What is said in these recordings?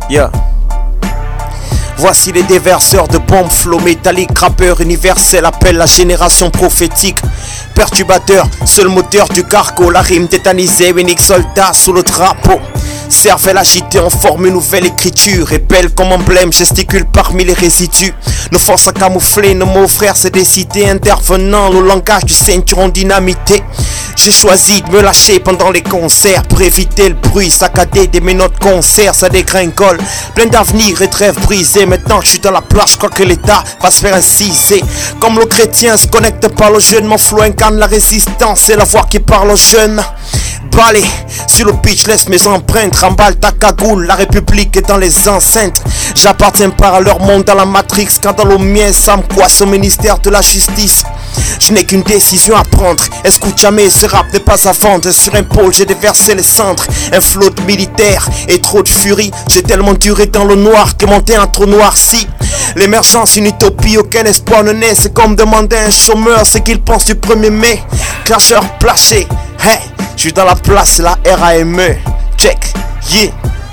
Yeah. Voici les déverseurs de bombes, flots métalliques, rappeurs universels, appellent la génération prophétique. Perturbateur, seul moteur du cargo, la rime tétanisée, unique soldat sous le drapeau. Cervelle agitée en forme une nouvelle écriture, et belle comme emblème, gesticule parmi les résidus. Nos forces à camoufler, nos mots frères, c'est décidé, intervenant le langage du ceinturon dynamité. J'ai choisi de me lâcher pendant les concerts pour éviter le bruit saccadé des menottes de concert, ça dégringole. Plein d'avenir et de rêves brisés. Maintenant je suis dans la place, je crois que l'État va se faire inciser. Comme le chrétien se connecte pas au jeune, mon flow incarne la résistance, c'est la voix qui parle aux jeunes. Balai sur le pitch, laisse mes empreintes, remballe ta cagoule, la République est dans les enceintes. J'appartiens pas à leur monde dans la Matrix, quand dans le mien ça me coince au ministère de la justice. Je n'ai qu'une décision à prendre, écoute jamais ce rap n'est pas à vendre. Sur un pôle j'ai déversé les cendres, un flot de militaires et trop de furie. J'ai tellement duré dans le noir que mon teint a trop noirci. L'émergence, une utopie, aucun espoir ne naît. C'est comme demander à un chômeur ce qu'il pense du 1er mai. Clasheur plâché, hey, je suis dans la place, la RAME. Check, yeah.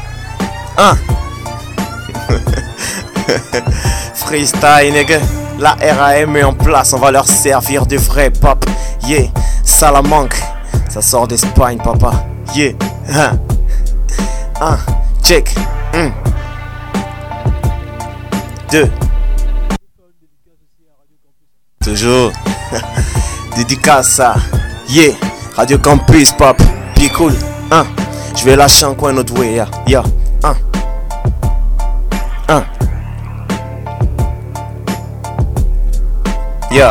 Freestyle, nigga. La RAME en place, on va leur servir du vrai pop. Yeah, Salamanque, ça sort d'Espagne, papa. Yeah, check. 2. Toujours. Dédicace à yeah, Radio Campus, pop. Puis cool. Je vais lâcher un coin notre way. Yeah. Yeah.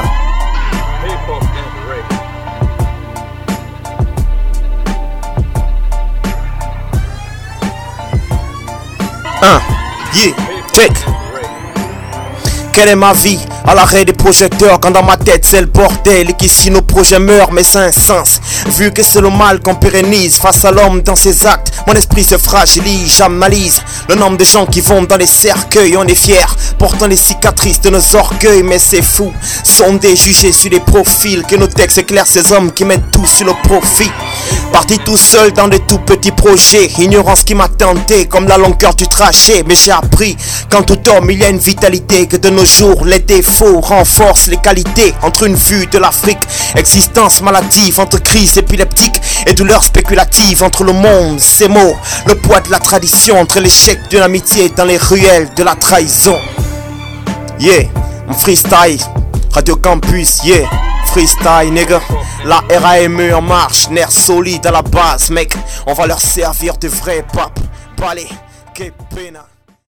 Yeah, check. Quelle est ma vie à l'arrêt des projecteurs quand dans ma tête c'est le bordel et qu'ici nos projets meurent, mais c'est un sens. Vu que c'est le mal qu'on pérennise face à l'homme dans ses actes, mon esprit se fragilise, j'analyse le nombre de gens qui vont dans les cercueils. On est fiers, portant les cicatrices de nos orgueils, mais c'est fou, sondés, jugés sur les profils, que nos textes éclairent ces hommes qui mettent tout sur le profit. Parti tout seul dans des tout petits projets, ignorance qui m'a tenté comme la longueur du trajet. Mais j'ai appris qu'en tout homme il y a une vitalité, que de nos jours les défauts renforcent les qualités. Entre une vue de l'Afrique, existence maladive, entre crise épileptique et douleur spéculative, entre le monde, ces mots, le poids de la tradition, entre l'échec de l'amitié dans les ruelles de la trahison. Yeah, on freestyle, Radio Campus, yeah, freestyle nigga. La RAME en marche, nerf solide à la base, mec. On va leur servir de vrai pop. Balai, que pena.